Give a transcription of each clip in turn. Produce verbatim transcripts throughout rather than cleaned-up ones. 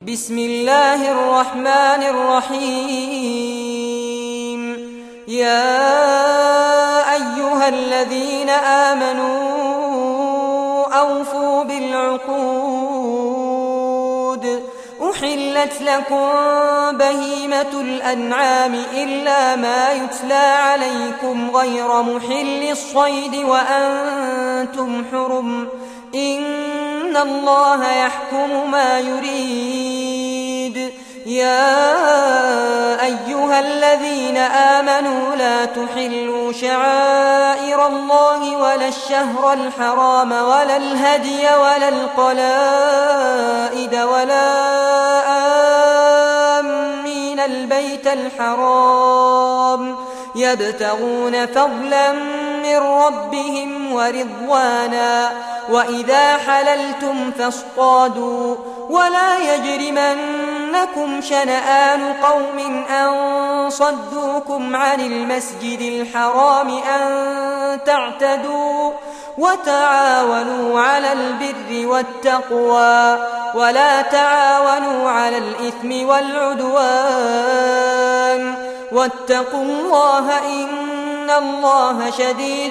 بسم الله الرحمن الرحيم. يا أيها الذين آمنوا أوفوا بالعقود. أحلت لكم بهيمة الأنعام إلا ما يتلى عليكم غير محل الصيد وأنتم حرم، إن الله يحكم ما يريد. يا أيها الذين آمنوا لا تحلوا شعائر الله ولا الشهر الحرام ولا الهدي ولا القلائد ولا آمين البيت الحرام يبتغون فضلا من ربهم ورضوانا، وإذا حللتم فاصطادوا ولا يجرمنكم شنآن قوم أن صدوكم عن المسجد الحرام أن تعتدوا، وتعاونوا على البر والتقوى ولا تعاونوا على الإثم والعدوان، واتقوا الله إن الله شديد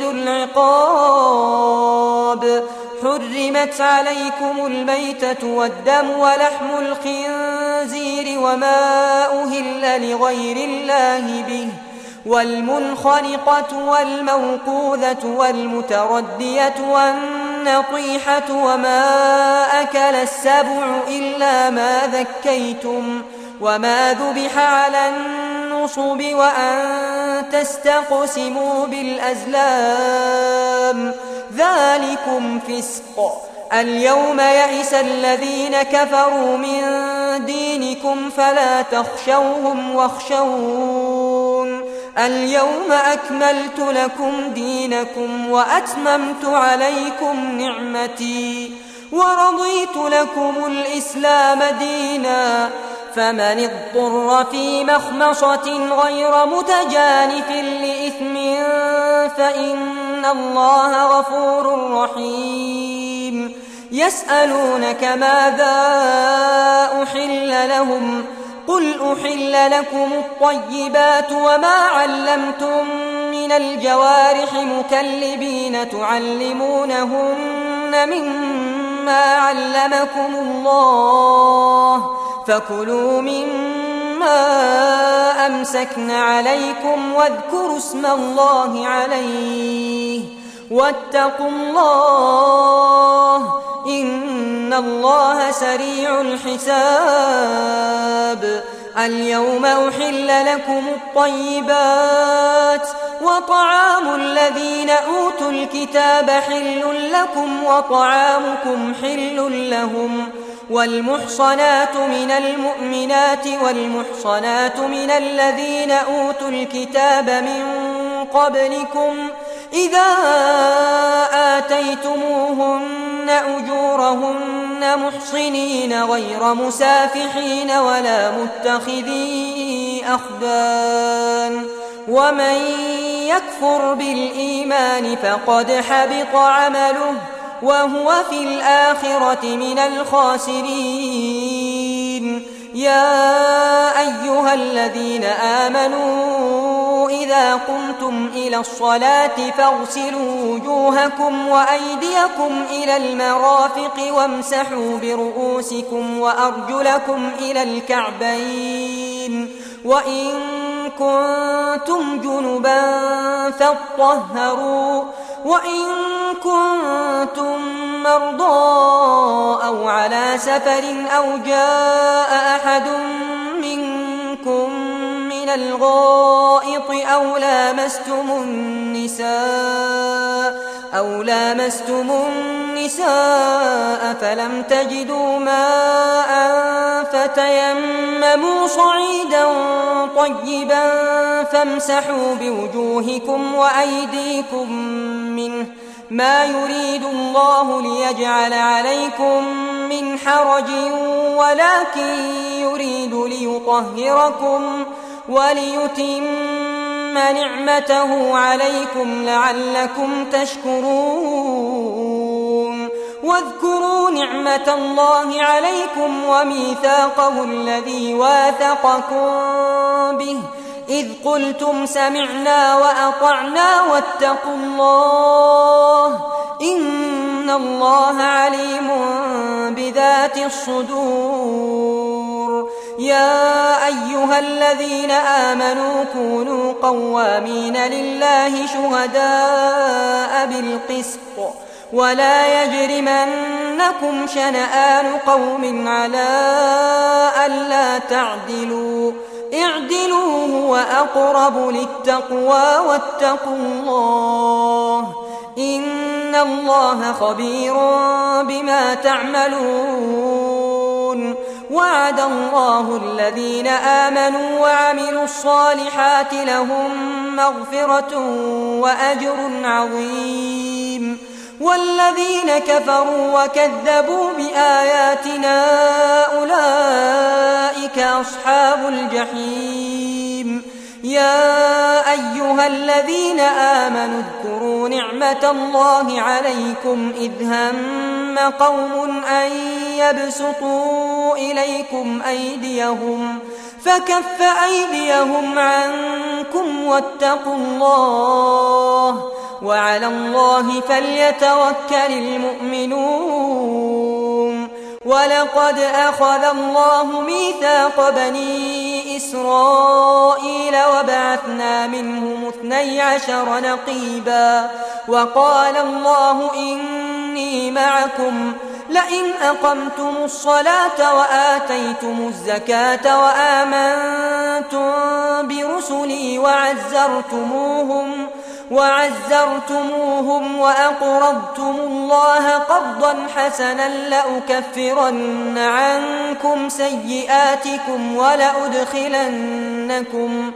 العقاب. حرمت عليكم الميتة والدم ولحم الخنزير وما أهل لغير الله به، والمنخنقة والموقوذة والمتردية والنطيحة وما أكل السبع إلا ما ذكيتم، وما ذبح على النصب وأن تستقسموا بالأزلام، ذلكم فسق. اليوم يئس الذين كفروا من دينكم فلا تخشوهم واخشون. اليوم أكملت لكم دينكم وأتممت عليكم نعمتي ورضيت لكم الإسلام دينا، فمن اضطر في مخمصة غير متجانف لإثم فإن الله غفور رحيم. يسألونك ماذا أحل لهم، قل أحل لكم الطيبات وما علمتم من الجوارح مكلبين تعلمونهن مما علمكم الله، فكلوا مما أمسكن عليكم واذكروا اسم الله عليه، واتقوا الله إن الله سريع الحساب. اليوم أحل لكم الطيبات وطعام الذين أوتوا الكتاب حل لكم وطعامكم حل لهم، والمحصنات من المؤمنات والمحصنات من الذين أوتوا الكتاب من قبلكم إذا آتيتموهن أجورهن محصنين غير مسافحين ولا متخذي أخدان، ومن يكفر بالإيمان فقد حبط عمله وهو في الآخرة من الخاسرين. يا أيها الذين آمنوا إذا قمتم إلى الصلاة فاغسلوا وجوهكم وأيديكم إلى المرافق وامسحوا برؤوسكم وأرجلكم إلى الكعبين، وإن كنتم جنبا فاطهروا، وإن كنتم مرضى أو على سفر أو جاء أحد منكم من الغائط أو لامستم النساء أو لامستم النساء فلم تجدوا ماء فتيمموا صعيدا طيبا فامسحوا بوجوهكم وأيديكم منه، ما يريد الله ليجعل عليكم من حرج ولكن يريد ليطهركم وليتم نعمته عليكم لعلكم تشكرون. واذكروا نعمة الله عليكم وميثاقه الذي واثقكم به إذ قلتم سمعنا وأطعنا واتقوا الله إن الله عليم بذات الصدور. يا أيها الذين آمنوا كونوا قوامين لله شهداء بالقسط ولا يجرمنكم شنآن قوم على ألا تعدلوا اعدلوا هو أقرب للتقوى واتقوا الله إن الله خبير بما تعملون. وعد الله الذين آمنوا وعملوا الصالحات لهم مغفرة وأجر عظيم والذين كفروا وكذبوا بآياتنا أولئك أصحاب الجحيم. يا أيها الذين آمنوا اذكروا نعمة الله عليكم إذ هم قوم أن يبسطوا إليكم أيديهم فكف أيديهم عنكم واتقوا الله وعلى الله فليتوكل المؤمنون. ولقد أخذ الله ميثاق بني إسرائيل وبعثنا منهم اثني عشر نقيبا وقال الله إني معكم لئن أقمتم الصلاة وآتيتم الزكاة وآمنتم برسلي وعزرتموهم وعزرتموهم وأقرضتم الله قرضا حسنا لأكفرن عنكم سيئاتكم ولأدخلنكم,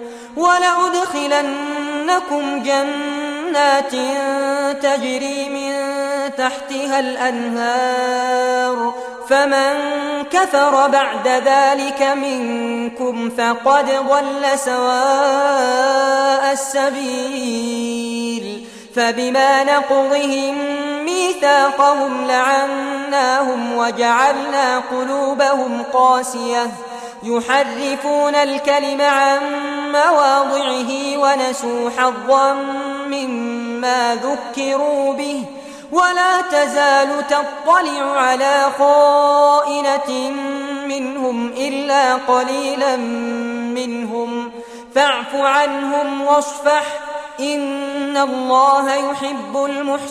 ولأدخلنكم جنات تجري من تحتها الأنهار فمن كفر بعد ذلك منكم فقد ضل سواء السبيل. فبما نقضهم ميثاقهم لعناهم وجعلنا قلوبهم قاسية يحرفون الكلم عن مواضعه ونسوا حظا مما ذكروا به ولا تزال تطلع على خائنة منهم إلا قليلا منهم فاعف عنهم واصفح إن الله يحب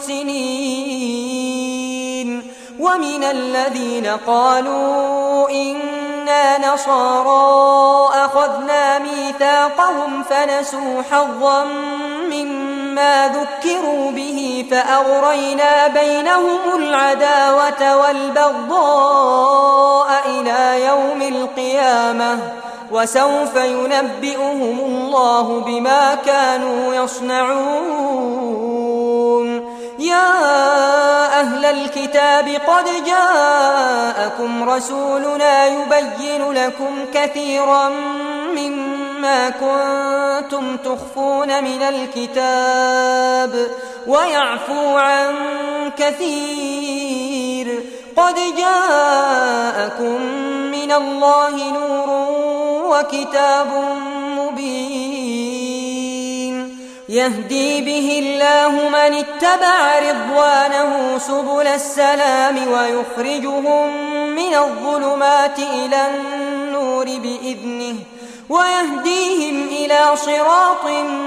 المحسنين. ومن الذين قالوا إنا نصارى أخذنا ميثاقهم فنسوا حظا مما ذكروا به فأغرينا بينهم العداوة والبغضاء إلى يوم القيامة وسوف ينبئهم الله بما كانوا يصنعون. يا أهل الكتاب قد جاءكم رسولنا يبين لكم كثيرا مما كنتم تخفون من الكتاب ويعفو عن كثير قد جاءكم من الله نور وكتاب مبين يهدي به الله من اتبع رضوانه سبل السلام ويخرجهم من الظلمات إلى النور بإذنه ويهديهم إلى صراط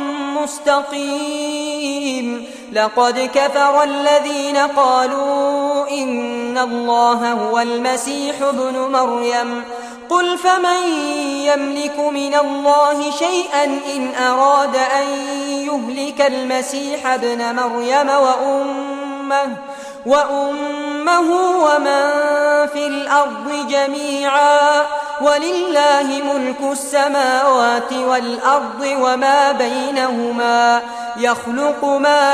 مستقيم. لقد كفر الذين قالوا إن الله هو المسيح ابن مريم قل فمن يملك من الله شيئا إن أراد أن يهلك المسيح ابن مريم وأمه, وأمه ومن في الأرض جميعا ولله ملك السماوات والأرض وما بينهما يخلق ما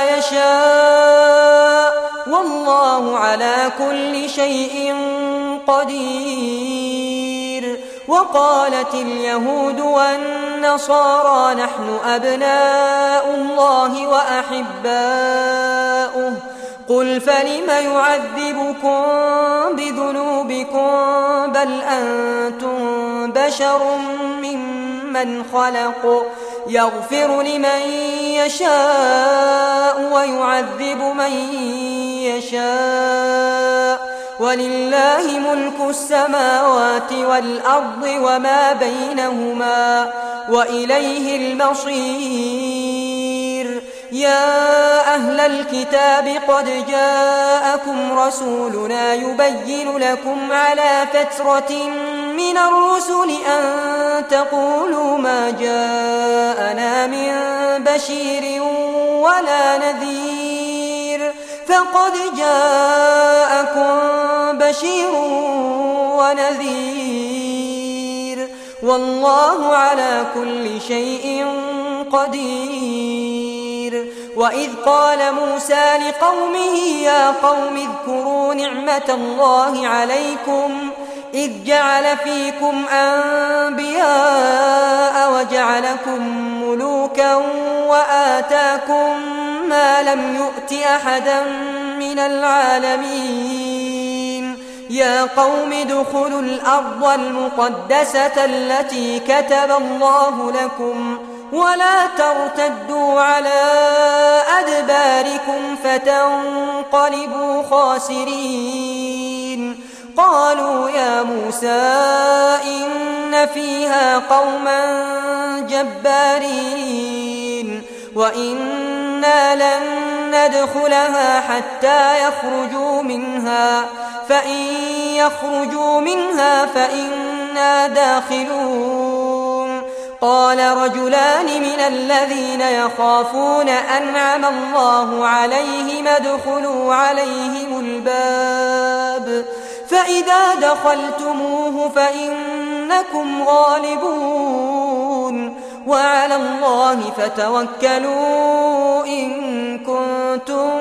يشاء والله على كل شيء قدير. وقالت اليهود والنصارى نحن أبناء الله وأحباؤه قل فلم يعذبكم بذنوبكم بل أنتم بشر ممن خلق يغفر لمن يشاء ويعذب من يشاء ولله ملك السماوات والأرض وما بينهما وإليه المصير. يا أهل الكتاب قد جاءكم رسولنا يبين لكم على فترة من الرسل أن تقولوا ما جاءنا من بشير ولا نذير فقد جاءكم بشير ونذير والله على كل شيء قدير. وإذ قال موسى لقومه يا قوم اذكروا نعمة الله عليكم إذ جعل فيكم أنبياء وجعلكم ملوكا وآتاكم ما لم يؤت أحدا من العالمين. يا قوم ادخلوا الأرض المقدسة التي كتب الله لكم ولا ترتدوا على أدباركم فتنقلبوا خاسرين. قالوا يا موسى إن فيها قوما جبارين وإنا لن ندخلها حتى يخرجوا منها فإن يخرجوا منها فإنا داخلون. قال رجلان من الذين يخافون أنعم الله عليهم ادخلوا عليهم الباب فإذا دخلتموه فإنكم غالبون وعلى الله فتوكلوا إن كنتم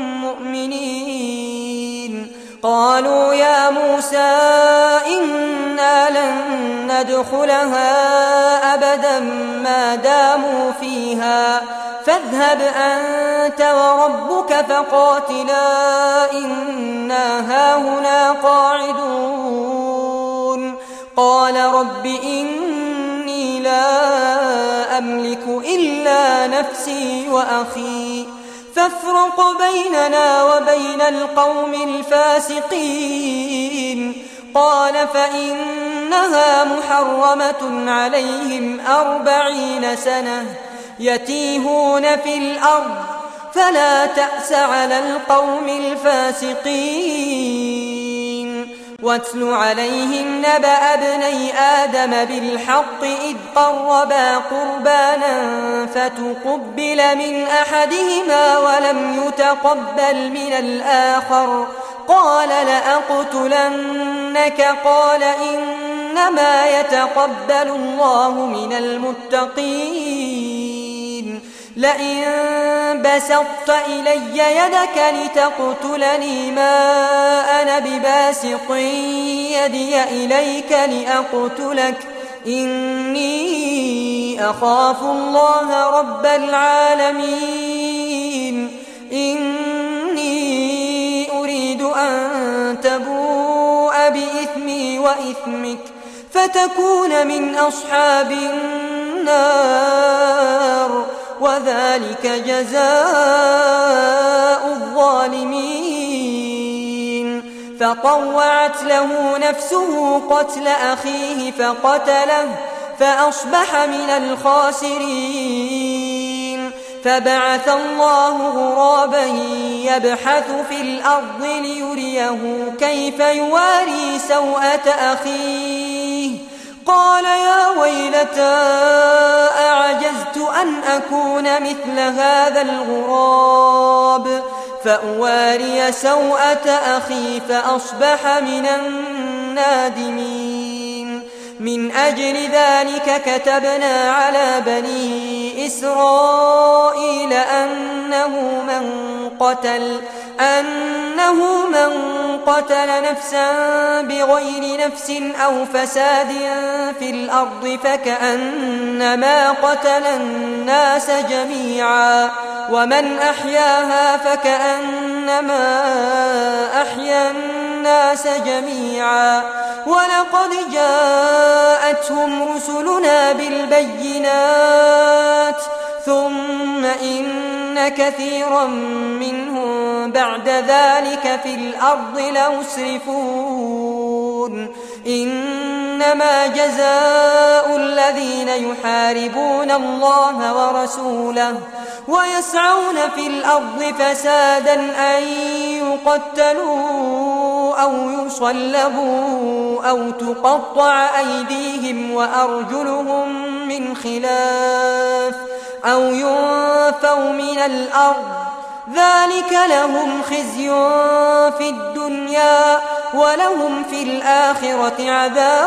مؤمنين. قالوا يا موسى إنا لن ندخلها أبدا ما داموا فيها فاذهب أنت وربك فقاتلا إنا هاهنا قاعدون. قال رب إني لا أملك إلا نفسي وأخي فافرق بيننا وبين القوم الفاسقين. قال فإنها محرمة عليهم أربعين سنة يتيهون في الأرض فلا تأس على القوم الفاسقين. واتل عليهم نبأ ابني آدم بالحق إذ قربا قربانا فتقبل من أحدهما ولم يتقبل من الآخر قال لأقتلنك قال إنما يتقبل الله من المتقين. لئن بسطت إلي يدك لتقتلني ما أنا بباسط يدي إليك لأقتلك إني أخاف الله رب العالمين. إني أريد أن تبوء بإثمي وإثمك فتكون من أصحاب النار وذلك جزاء الظالمين. فطوعت له نفسه قتل أخيه فقتله فأصبح من الخاسرين. فبعث الله غرابا يبحث في الأرض ليريه كيف يواري سوءة أخيه قال يا ويلتى أعجزت أن أكون مثل هذا الغراب فأواري سوءة أخي فأصبح من النادمين. من أجل ذلك كتبنا على بني إسرائيل أنه من قتل أنه من قتل نفسا بغير نفس أو فساد في الأرض فكأنما قتل الناس جميعا ومن أحياها فكأنما أحيا الناس جميعا ولقد جاءتهم رسلنا بالبينات ثم إن كثيرا منهم بعد ذلك في الأرض لمسرفون إنما جزاء الذين يحاربون الله ورسوله ويسعون في الأرض فسادا أن يقتلوا أو يصلبوا أو تقطع أيديهم وأرجلهم من خلاف أو ينفوا من الأرض ذلك لهم خزي في الدنيا ولهم في الآخرة عذاب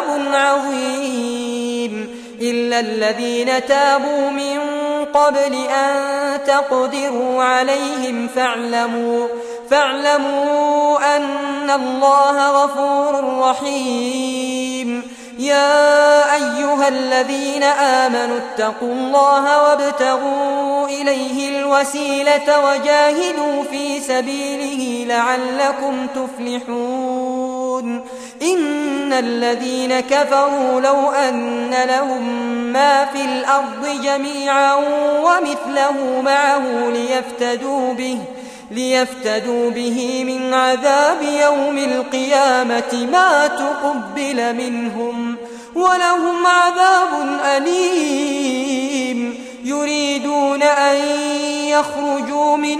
عظيم إلا الذين تابوا من قبل أن تقدروا عليهم فاعلموا فاعلموا أن الله غفور رحيم يا أيها الذين آمنوا اتقوا الله وابتغوا إليه الوسيلة وجاهدوا في سبيله لعلكم تفلحون إن الذين كفروا لو أن لهم ما في الأرض جميعا ومثله معه ليفتدوا به ليفتدوا به من عذاب يوم القيامة ما تقبل منهم ولهم عذاب أليم يريدون أن يخرجوا من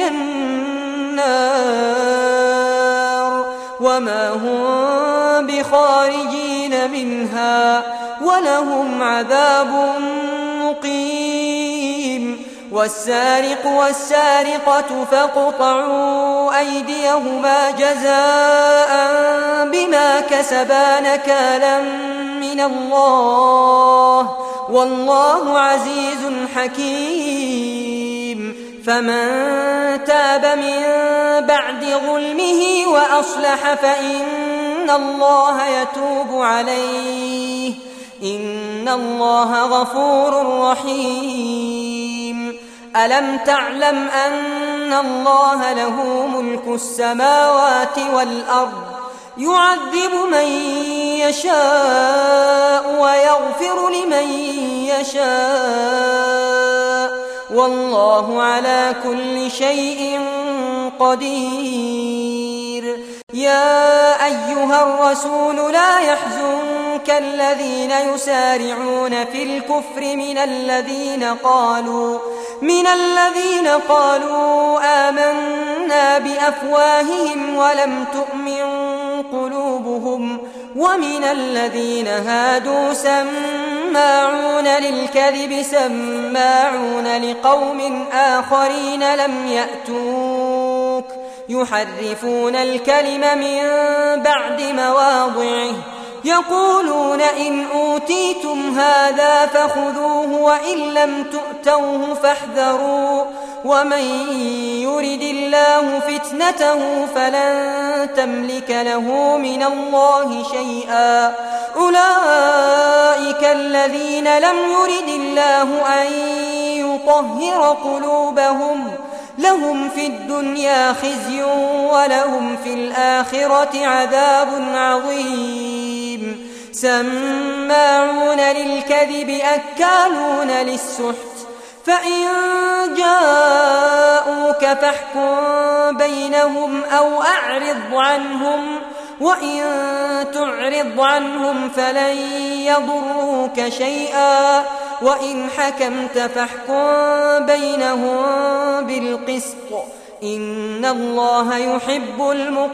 النار وما هم بخارجين منها ولهم عذاب مقيم والسارق والسارقة فاقطعوا أيديهما جزاء بما كسبا نكالا من الله والله عزيز حكيم فمن تاب من بعد ظلمه وأصلح فإن الله يتوب عليه إن الله غفور رحيم ألم تعلم أن الله له ملك السماوات والأرض يعذب من يشاء ويغفر لمن يشاء والله على كل شيء قدير يا أيها الرسول لا يحزنك الذين يسارعون في الكفر من الذين قالوا من الذين قالوا آمنا بأفواههم ولم تؤمن قلوبهم ومن الذين هادوا سماعون للكذب سماعون لقوم آخرين لم يأتوك يحرفون الكلم من بعد مواضعه يقولون إن أوتيتم هذا فخذوه وإن لم تؤتوه فاحذروا ومن يرد الله فتنته فلن تملك له من الله شيئا أولئك الذين لم يرد الله أن يطهر قلوبهم لهم في الدنيا خزي ولهم في الآخرة عذاب عظيم سماعون للكذب أكالون للسحت فإن جاءوك فاحكم بينهم أو أعرض عنهم وإن تعرض عنهم فلن يضروك شيئا وإن حكمت فاحكم بينهم بالقسط إن الله يحب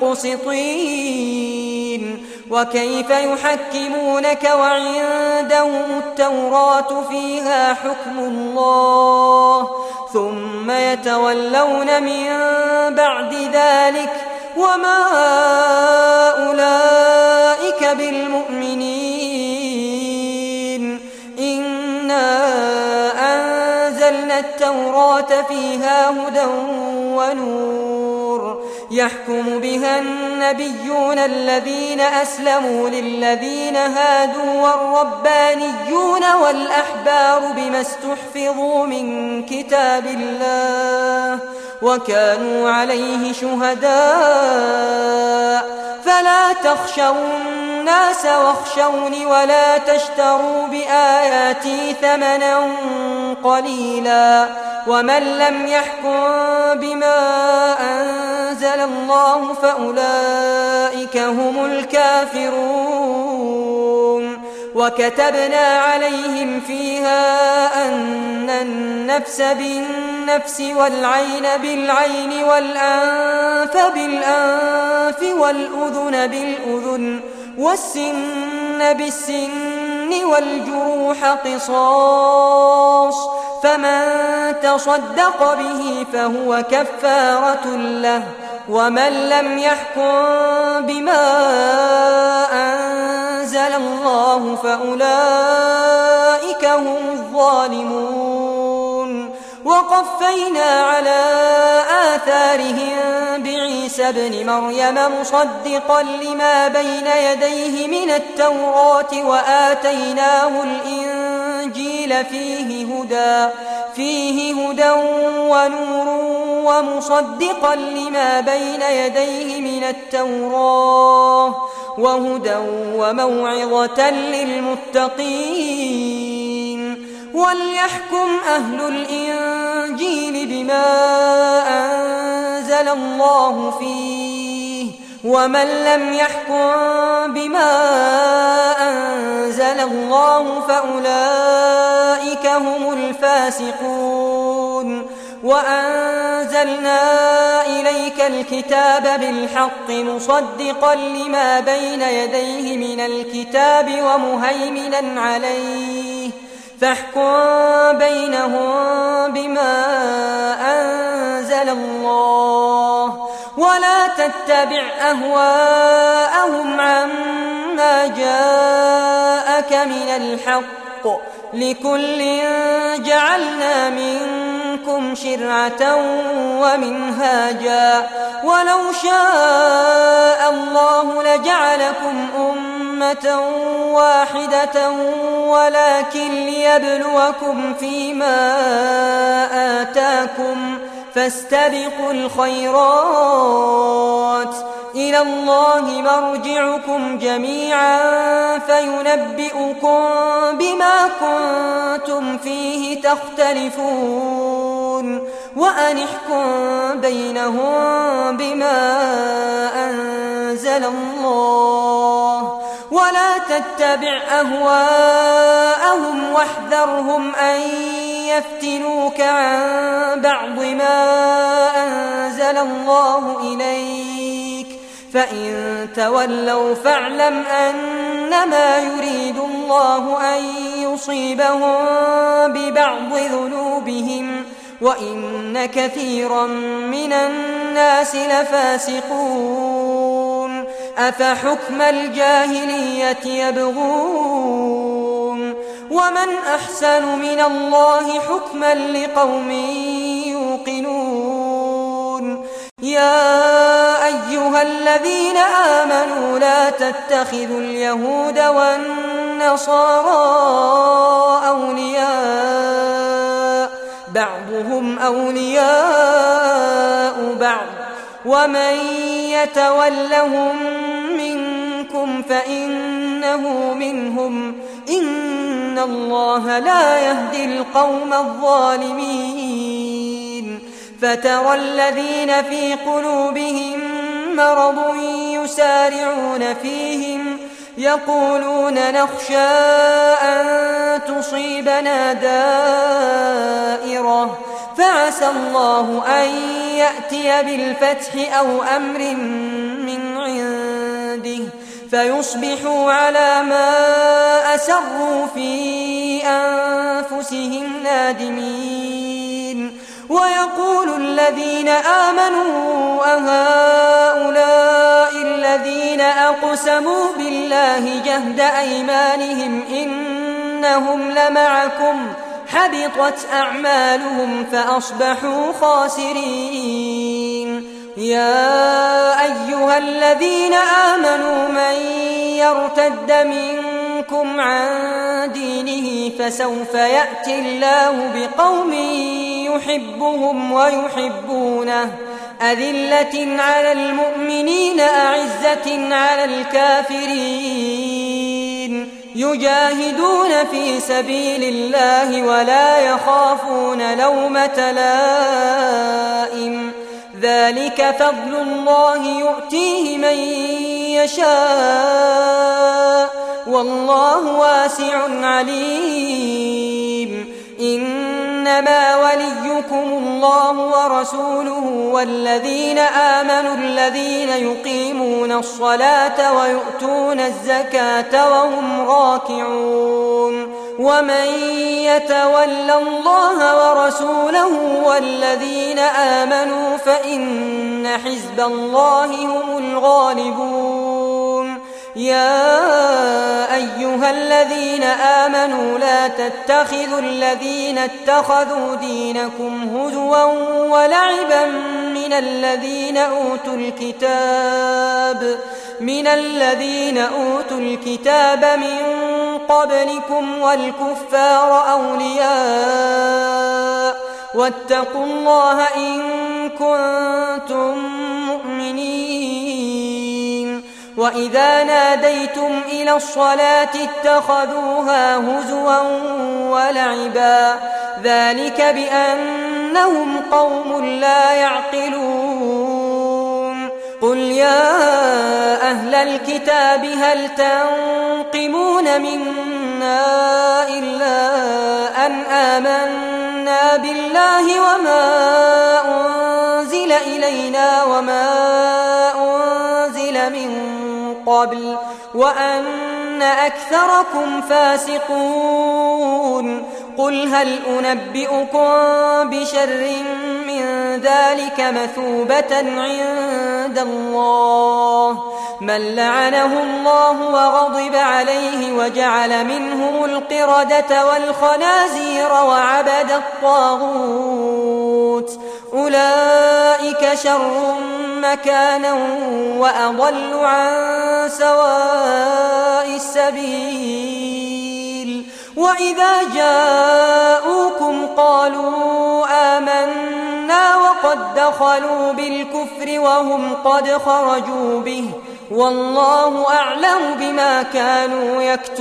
المقسطين وكيف يحكمونك وعندهم التوراة فيها حكم الله ثم يتولون من بعد ذلك وما أولئك بالمؤمنين إنا أنزلنا التوراة فيها هدى ونور يحكم بها النبيون الذين أسلموا للذين هادوا والربانيون والأحبار بما استحفظوا من كتاب الله وكانوا عليه شهداء فلا تخشوا الناس واخشوني ولا تشتروا بآياتي ثمنا قليلا ومن لم يحكم بما أنزل الله فأولئك هم الكافرون وكتبنا عليهم فيها أن النفس بالنفس والعين بالعين والأنف بالأنف والأذن بالأذن والسن بالسن والجروح قصاص فمن تصدق به فهو كفارة له ومن لم يحكم بما أنزل الله فأولئك هم الظالمون وقفينا على آثارهم بعيسى ابن مريم مصدقا لما بين يديه من التوراة وآتيناه الإنجيل فيه هدى فيه هدى ونور ومصدقا لما بين يديه من التوراة وهدى وموعظة للمتقين وليحكم أهل الإنجيل بما أنزل الله فيه ومن لم يحكم بما أنزل الله فأولئك هم الفاسقون وأنزلنا إليك الكتاب بالحق مصدقا لما بين يديه من الكتاب ومهيمنا عليه فاحكم بينهم بما أنزل الله ولا تتبع أهواءهم عما جاءك من الحق لكل جعلنا منكم شرعة ومنهاجا ولو شاء الله لجعلكم أمة واحدة ولكن ليبلوكم فيما آتاكم فاستبقوا الخيرات إلى الله مرجعكم جميعا فينبئكم بما كنتم فيه تختلفون وأن احكم بينهم بما أنزل الله ولا تتبع أهواءهم واحذرهم أن يفتنوك عن بعض ما أنزل الله إليك فإن تولوا فاعلم أنما يريد الله أن يصيبهم ببعض ذنوبهم وإن كثيرا من الناس لفاسقون أفحكم الجاهلية يبغون ومن أحسن من الله حكما لقوم يوقنون يا أيها الذين آمنوا لا تتخذوا اليهود والنصارى أولياء بعضهم أولياء بعض ومن يتولهم منكم فإنه منهم إن الله لا يهدي القوم الظالمين فترى الذين في قلوبهم مرض يسارعون فيهم يقولون نخشى أن تصيبنا دائرة فعسى الله أن يأتي بالفتح أو أمر من عنده فيصبحوا على ما أسروا في أنفسهم نادمين ويقول الذين آمنوا أهؤلاء الذين أقسموا بالله جهد أيمانهم إنهم لمعكم حبطت أعمالهم فأصبحوا خاسرين يا أيها الذين آمنوا من يرتد منكم عن دينه فسوف يأتي الله بقوم يحبهم ويحبونه أذلة على المؤمنين أعزة على الكافرين يجاهدون في سبيل الله ولا يخافون لومة لائم ذلك فضل الله يؤتيه من يشاء والله واسع عليم إنما وليكم الله ورسوله والذين آمنوا الذين يقيمون الصلاة ويؤتون الزكاة وهم راكعون ومن يتول الله ورسوله والذين آمنوا فإن حزب الله هم الغالبون يا أيها الذين آمنوا لا تتخذوا الذين اتخذوا دينكم هزوا ولعبا من الذين أوتوا الكتاب من الذين أوتوا الكتاب من قبلكم والكفار أولياء واتقوا الله إن كنتم مؤمنين وإذا ناديتم إلى الصلاة اتخذوها هزوا ولعبا ذلك بأنهم قوم لا يعقلون قل يا أهل الكتاب هل تنقمون منا إلا أن آمنا بالله وما أنزل إلينا وما أنزل من قبل وأن أكثركم فاسقون قل هل أنبئكم بشر من ذلك مثوبة عند الله من لعنه الله وغضب عليه وجعل منهم القردة والخنازير وعبد الطاغوت أولئك شر مكانا وأضل عن سواء السبيل وإذا جاءوكم قالوا آمنا وقد دخلوا بالكفر وهم قد خرجوا به والله أعلم بما كانوا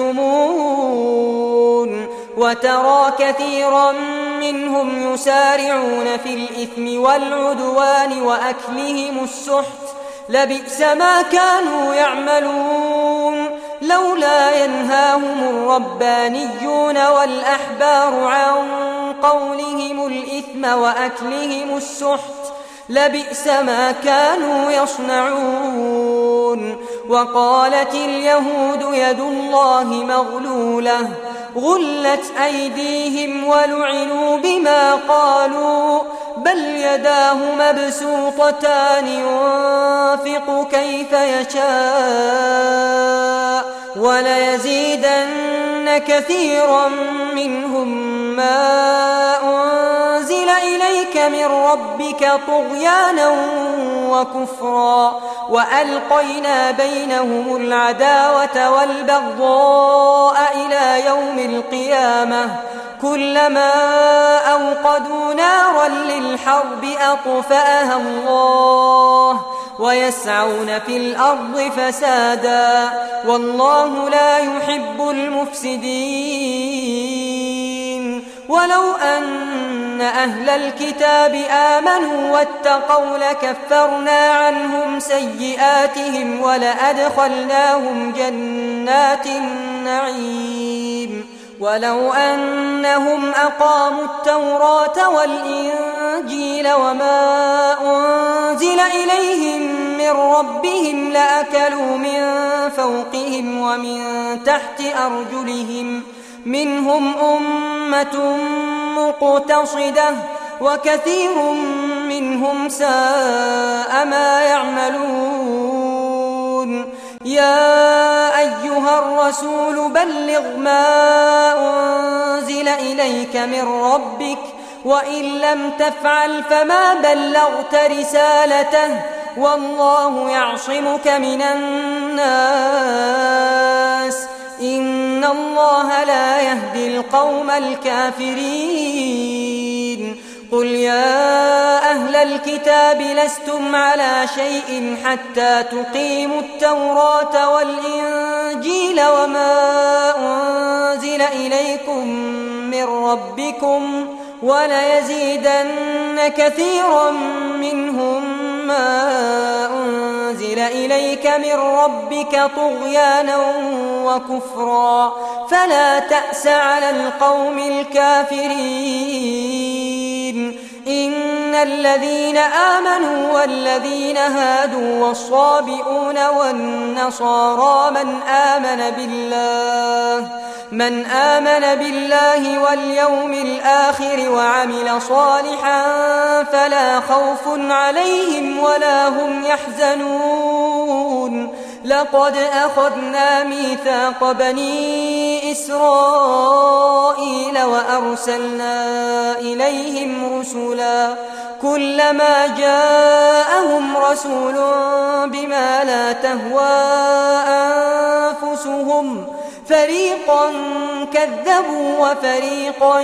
يكتمون وترى كثيرا منهم يسارعون في الإثم والعدوان وأكلهم السحت لبئس ما كانوا يعملون لولا ينهاهم الربانيون والأحبار عن قولهم الإثم وأكلهم السحت لبئس ما كانوا يصنعون وقالت اليهود يد الله مغلولة غلت أيديهم ولعنوا بما قالوا بل يداه مبسوطتان ينفق كيف يشاء وليزيدن كثيرا منهم ما أنزل إليك من ربك طغيانا وكفرا وألقينا بينهم العداوة والبغضاء إلى يوم القيامة كلما أوقدوا نارا للحرب أطفأها الله ويسعون في الأرض فسادا والله لا يحب المفسدين ولو أن أهل الكتاب آمنوا واتقوا لكفرنا عنهم سيئاتهم ولأدخلناهم جنات النعيم ولو أنهم أقاموا التوراة والإنجيل وما أنزل إليهم من ربهم لأكلوا من فوقهم ومن تحت أرجلهم منهم أمة مقتصدة وكثير منهم ساء ما يعملون يا أيها الرسول بلغ ما أنزل إليك من ربك وإن لم تفعل فما بلغت رسالته والله يعصمك من الناس إن الله لا يهدي القوم الكافرين قل يا أهل الكتاب لستم على شيء حتى تقيموا التوراة والإنجيل وما أنزل إليكم من ربكم وليزيدن كثيرا منهم ما أنزل إليك من ربك طغيانا وكفرا فلا تأس على القوم الكافرين إن الذين آمنوا والذين هادوا والصابئون والنصارى من آمن بالله من آمن بالله واليوم الآخر وعمل صالحا فلا خوف عليهم ولا هم يحزنون لقد أخذنا ميثاق بني إسرائيل وأرسلنا إليهم رسلا كلما جاءهم رسول بما لا تهوى أنفسهم فريقا كذبوا وفريقا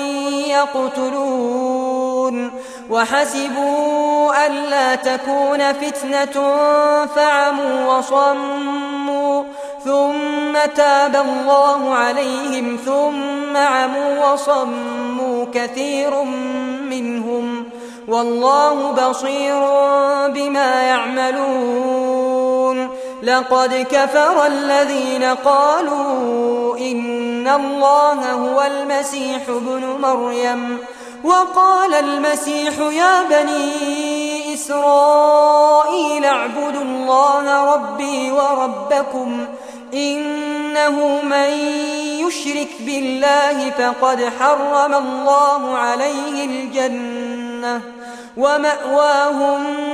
يقتلون وحسبوا ألا تكون فتنة فعموا وصموا ثم تاب الله عليهم ثم عموا وصموا كثير منهم والله بصير بما يعملون لقد كفر الذين قالوا إن الله هو المسيح ابن مريم وقال المسيح يا بني إسرائيل اعبدوا الله ربي وربكم إنه من يشرك بالله فقد حرم الله عليه الجنة ومأواه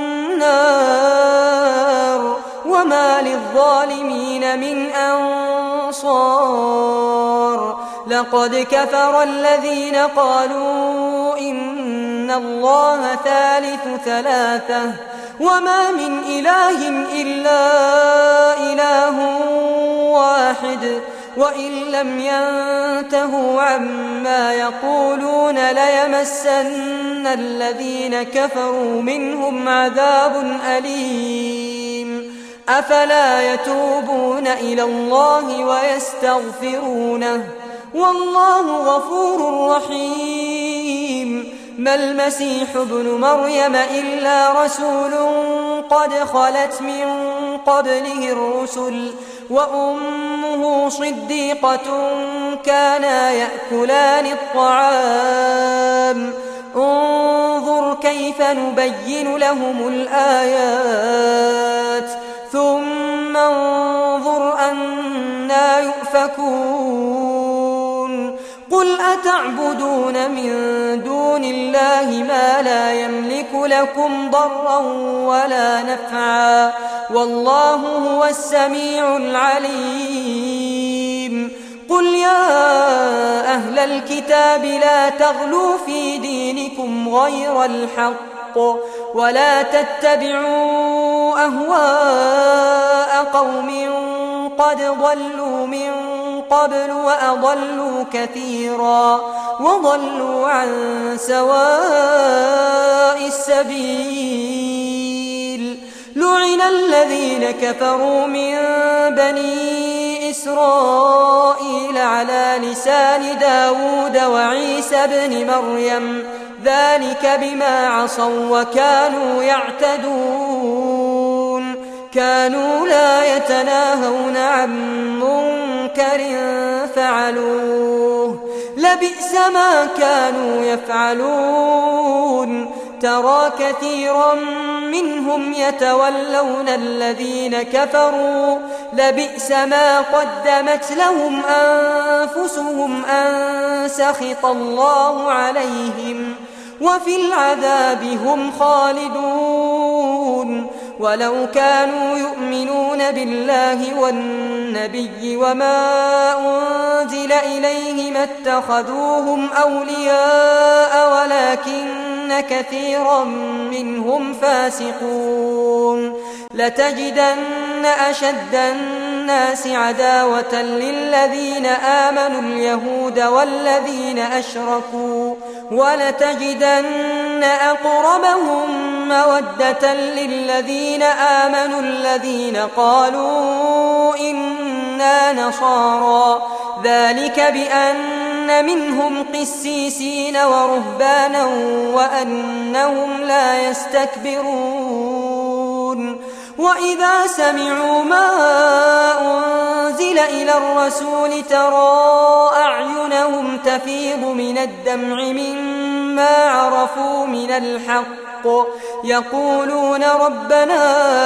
النار وما للظالمين من أنصار لقد كفر الذين قالوا إن الله ثالث ثلاثة وما من إله إلا إله واحد وإن لم ينتهوا عما يقولون ليمسن الذين كفروا منهم عذاب أليم أفلا يتوبون إلى الله ويستغفرونه والله غفور رحيم ما المسيح ابن مريم إلا رسول قد خلت من قبله الرسل وأمه صديقة كانا يأكلان الطعام انظر كيف نبين لهم الآيات ثم انظر أنا يؤفكون قل أتعبدون من دون الله ما لا يملك لكم ضرا ولا نفعا والله هو السميع العليم قل يا أهل الكتاب لا تغلوا في دينكم غير الحق ولا تتبعوا أهواء قوم قد ضلوا من قبل وأضلوا كثيرا وضلوا عن سواء السبيل لعن الذين كفروا من بني إسرائيل على لسان داود وعيسى بن مريم ذلك بما عصوا وكانوا يعتدون كانوا لا يتناهون عن منكر فعلوه لبئس ما كانوا يفعلون ترى كثيرا منهم يتولون الذين كفروا لبئس ما قدمت لهم أنفسهم أن سخط الله عليهم وفي العذاب هم خالدون ولو كانوا يؤمنون بالله والنبي النبي وما أنزل إليه ما اتخذوهم أولياء ولكن كثيرا منهم فاسقون لتجدن أشد الناس عداوة للذين آمنوا اليهود والذين أشركوا ولتجدن أقربهم مودة للذين آمنوا الذين قالوا إنا نصارى ذلك بأن منهم قسيسين ورهبانا وأنهم لا يستكبرون وإذا سمعوا ما أنزل إلى الرسول ترى أعينهم تفيض من الدمع مما عرفوا من الحق يقولون ربنا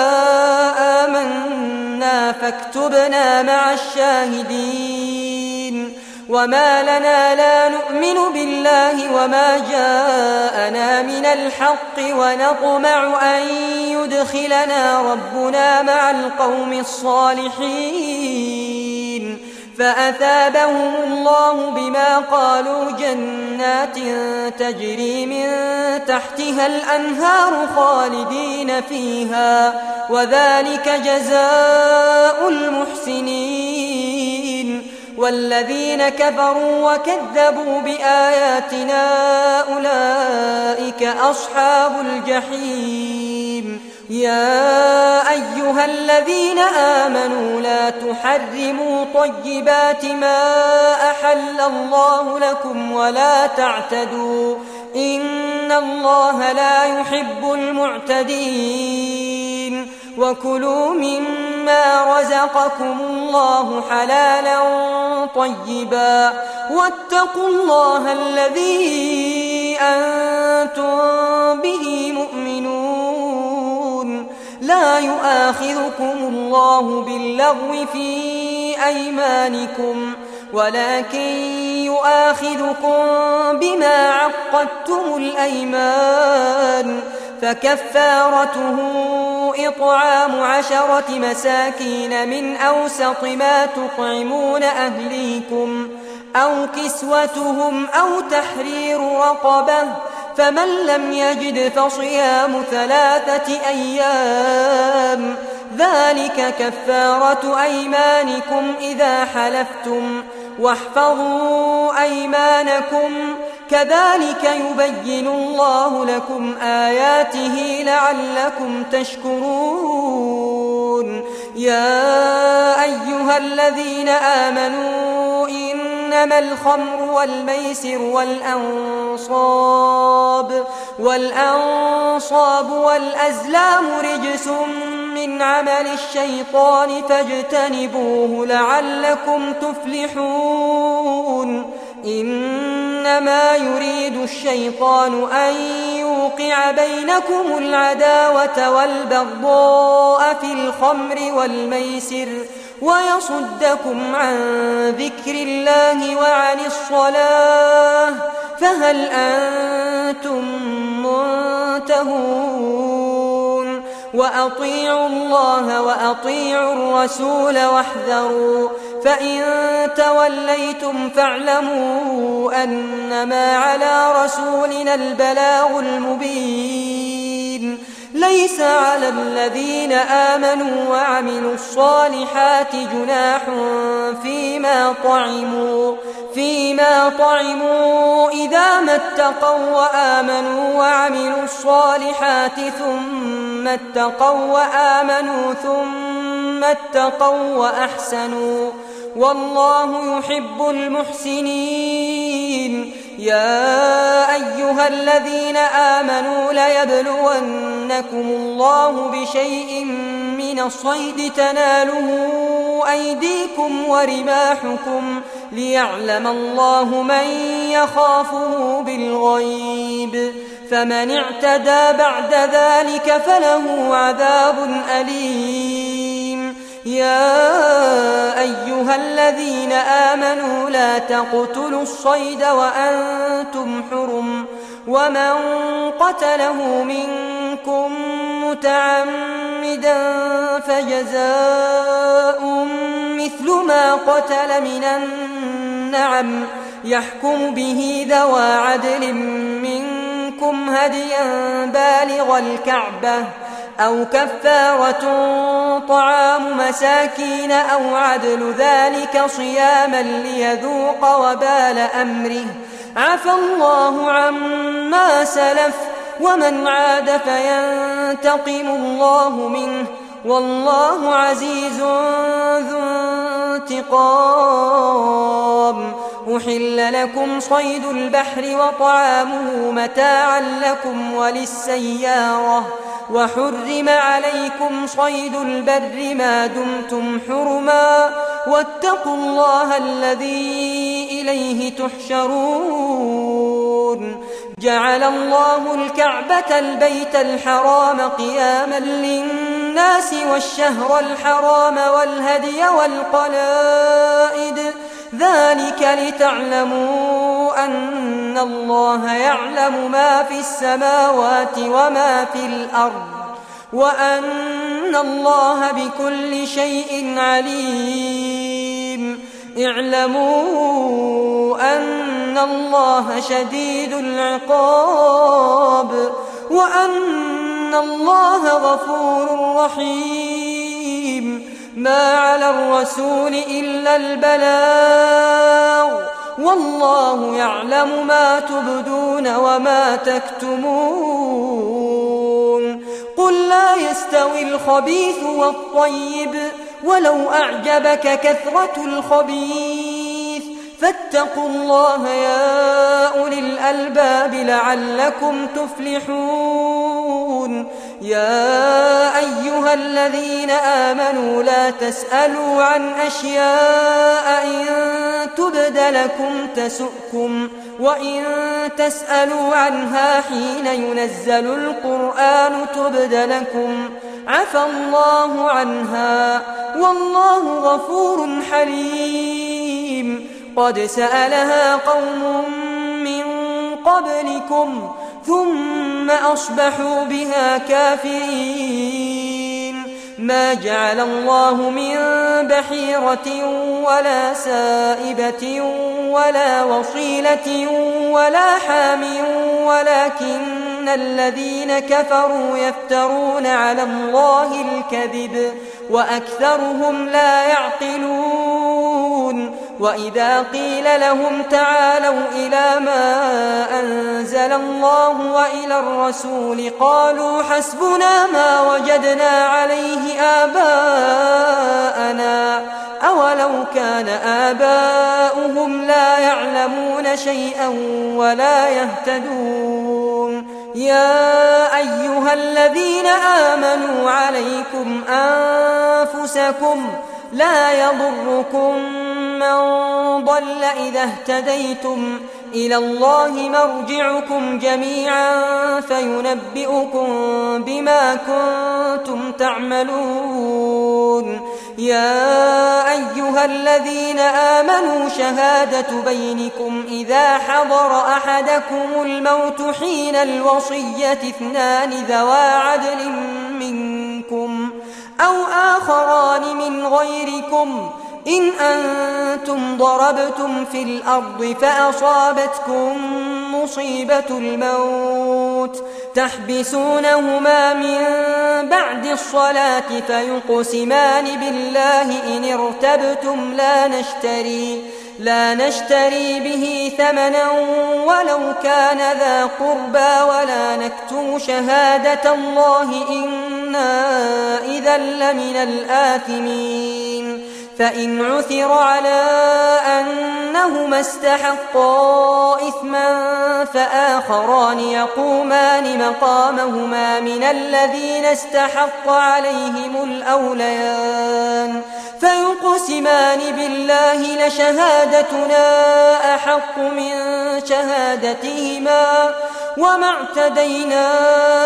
آمنا فاكتبنا مع الشاهدين وما لنا لا نؤمن بالله وما جاءنا من الحق ونطمع أن يدخلنا ربنا مع القوم الصالحين فأثابهم الله بما قالوا جنات تجري من تحتها الأنهار خالدين فيها وذلك جزاء المحسنين والذين كفروا وكذبوا بآياتنا أولئك أصحاب الجحيم يا أيها الذين آمنوا لا تحرموا طيبات ما أحل الله لكم ولا تعتدوا إن الله لا يحب المعتدين وكلوا مما رزقكم الله حلالا طيبا واتقوا الله الذي أنتم به مؤمنون لا يؤاخذكم الله باللغو في أيمانكم ولكن يؤاخذكم بما عقدتم الأيمان فكفارته إطعام عشرة مساكين من أوسط ما تطعمون أهليكم أو كسوتهم أو تحرير رقبة فمن لم يجد فصيام ثلاثة أيام ذلك كفارة أيمانكم إذا حلفتم واحفظوا أيمانكم كذلك يبين الله لكم آياته لعلكم تشكرون يا أيها الذين آمنوا إنما الخمر والميسر والأنصاب والأنصاب والأزلام رجس من عمل الشيطان فاجتنبوه لعلكم تفلحون إنما يريد الشيطان أن يوقع بينكم العداوة والبغضاء في الخمر والميسر ويصدكم عن ذكر الله وعن الصلاة فهل أنتم منتهون وأطيعوا الله وأطيعوا الرسول واحذروا فإن توليتم فاعلموا أنما على رسولنا البلاغ المبين ليس على الذين آمنوا وعملوا الصالحات جناح فيما طعموا فيما طعموا إذا ما اتقوا وآمنوا وعملوا الصالحات ثم اتقوا وآمنوا ثم اتقوا وأحسنوا والله يحب المحسنين يا أيها الذين آمنوا ليبلونكم الله بشيء من الصيد تناله أيديكم ورماحكم ليعلم الله من يخافه بالغيب فمن اعتدى بعد ذلك فله عذاب أليم يا أيها الذين آمنوا لا تقتلوا الصيد وأنتم حرم ومن قتله منكم متعمدا فجزاء مثل ما قتل من النعم يحكم به ذوى عدل منكم هديا بالغ الكعبة أو كفارة طعام مساكين أو عدل ذلك صياما ليذوق وبال أمره عفى الله عما سلف ومن عاد فينتقم الله منه والله عزيز ذو انتقام. أحل لكم صيد البحر وطعامه متاعا لكم وللسيارة وحرم عليكم صيد البر ما دمتم حرما واتقوا الله الذي إليه تحشرون. جعل الله الكعبة البيت الحرام قياما للناس والشهر الحرام والهدي والقلائد ذلك لتعلموا أن الله يعلم ما في السماوات وما في الأرض وأن الله بكل شيء عليم. اعلموا أن الله شديد العقاب وأن الله غفور رحيم. ما على الرسول إلا البلاغ والله يعلم ما تبدون وما تكتمون. قل لا يستوي الخبيث والطيب ولو أعجبك كثرة الخبيث فاتقوا الله يا أولي الألباب لعلكم تفلحون. يا أيها الذين آمنوا لا تسألوا عن أشياء إن تبد لكم تسؤكم وإن تسألوا عنها حين ينزل القرآن تبد لكم عفى الله عنها والله غفور حليم. قد سألها قوم من قبلكم ثم أصبحوا بها كافرين. ما جعل الله من بحيرة ولا سائبة ولا وصيلة ولا حام ولكن الذين كفروا يفترون على الله الكذب وأكثرهم لا يعقلون. وإذا قيل لهم تعالوا إلى ما أنزل الله وإلى الرسول قالوا حسبنا ما وجدنا عليه آباءنا أولو كان آباؤهم لا يعلمون شيئا ولا يهتدون. يا أيها الذين آمنوا عليكم أنفسكم لا يضركم من ضل إذا اهتديتم إلى الله مرجعكم جميعا فينبئكم بما كنتم تعملون. يا أيها الذين آمنوا شهادة بينكم إذا حضر أحدكم الموت حين الوصية اثنان ذوى عدل منكم أو آخران من غيركم إن أنتم ضربتم في الأرض فأصابتكم مصيبة الموت تحبسونهما من بعد الصلاة فيقسمان بالله إن ارتبتم لا نشتري لا نشتري به ثمنا ولو كان ذا قربى ولا نكتم شهادة الله إنا إذا لمن الآثمين. فإن عثر على أنهما استحقا إثما فآخران يقومان مقامهما من الذين استحق عليهم الأوليان فيقسمان بالله لشهادتنا أحق من شهادتهما وما اعتدينا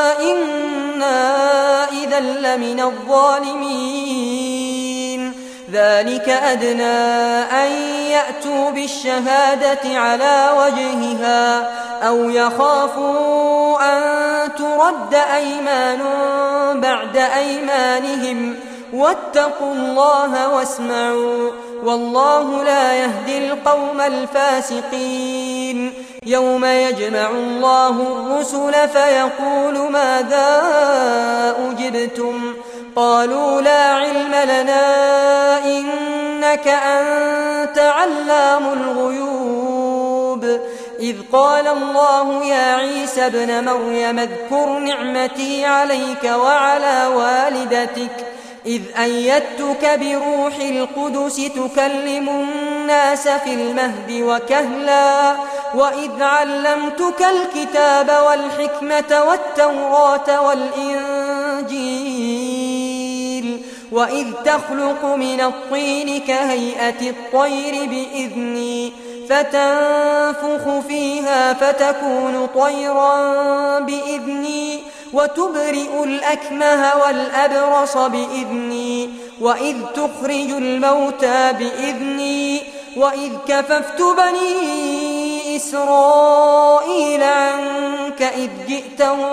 إنا إذا لمن الظالمين. ذلك أدنى أن يأتوا بالشهادة على وجهها أو يخافوا أن ترد أيمان بعد أيمانهم واتقوا الله واسمعوا والله لا يهدي القوم الفاسقين يوم يجمع الله الرسل فيقول ماذا أجبتم قالوا لا علم لنا إنك أنت علام الغيوب إذ قال الله يا عيسى ابن مريم اذكر نعمتي عليك وعلى والدتك إذ أيدتك بروح القدس تكلم الناس في المهد وكهلا وإذ علمتك الكتاب والحكمة والتوراة والإنجيل وإذ تخلق من الطين كهيئة الطير بإذني فتنفخ فيها فتكون طيرا بإذني وتبرئ الأكمه والأبرص بإذني وإذ تخرج الموتى بإذني وإذ كففت بني إسرائيل عنك إذ جئتهم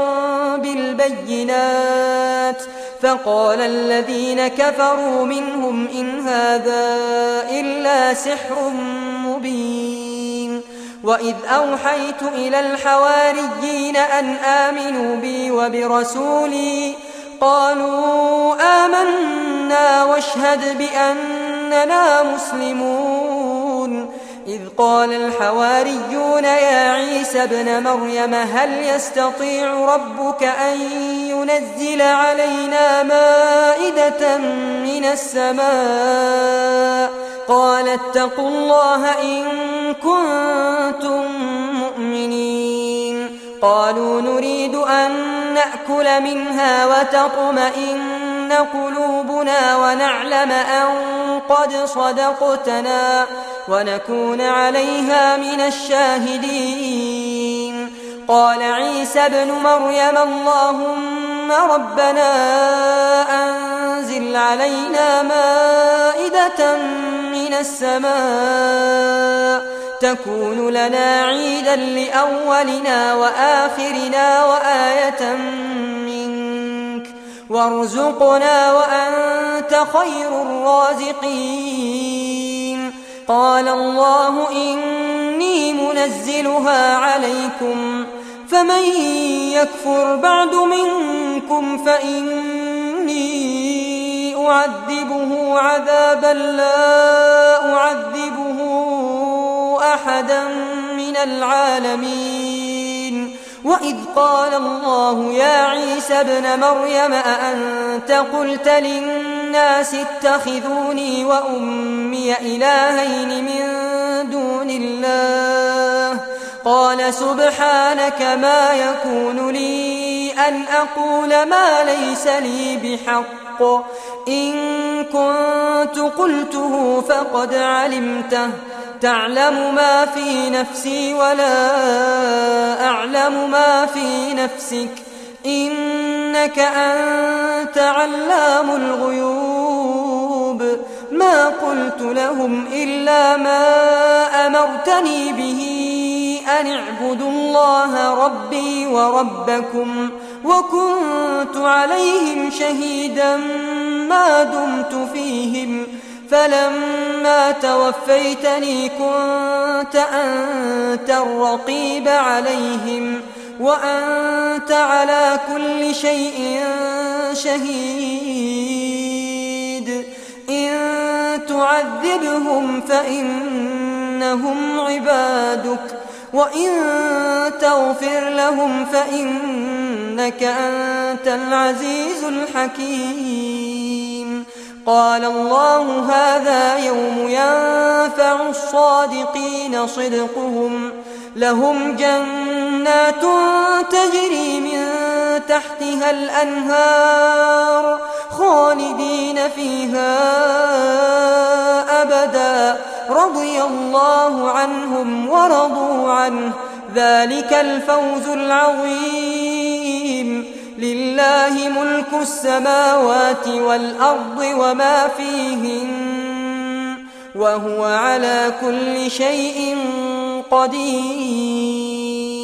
بالبينات فقال الذين كفروا منهم إن هذا إلا سحر مبين وإذ أوحيت إلى الحواريين أن آمنوا بي وبرسولي قالوا آمنا واشهد بأننا مسلمون إذ قال الحواريون يا عيسى ابن مريم هل يستطيع ربك أن ينزل علينا مائدة من السماء قال اتقوا الله إن كنتم مؤمنين قالوا نريد أن نأكل منها وتطمئن قلوبنا ونعلم أن قد صدقتنا ونكون عليها من الشاهدين قال عيسى ابن مريم اللهم ربنا أنزل علينا مائدة من السماء تكون لنا عيدا لأولنا وآخرنا وآية منك وارزقنا وأنت خير الرازقين قال الله إني منزلها عليكم فمن يكفر بعد منكم فإني أعذبه عذابا لا أعذبه أحدا من العالمين وإذ قال الله يا عيسى ابن مريم أأنت قلت للناس اتخذوني وأمي إلهين من دون الله قال سبحانك ما يكون لي أن أقول ما ليس لي بحق إن كنت قلته فقد علمته تعلم ما في نفسي ولا أعلم ما في نفسك إنك أنت علام الغيوب ما قلت لهم إلا ما أمرتني به أن اعبدوا الله ربي وربكم وكنت عليهم شهيدا ما دمت فيهم فلما توفيتني كنت أنت الرقيب عليهم وأنت على كل شيء شهيد إن تعذبهم فإنهم عبادك وإن تغفر لهم فإنك أنت العزيز الحكيم قال الله هذا يوم ينفع الصادقين صدقهم لهم جنات تجري من تحتها الأنهار خالدين فيها أبدا رضي الله عنهم ورضوا عنه ذلك الفوز العظيم لله ملك السماوات والأرض وما فيهن وهو على كل شيء قدير.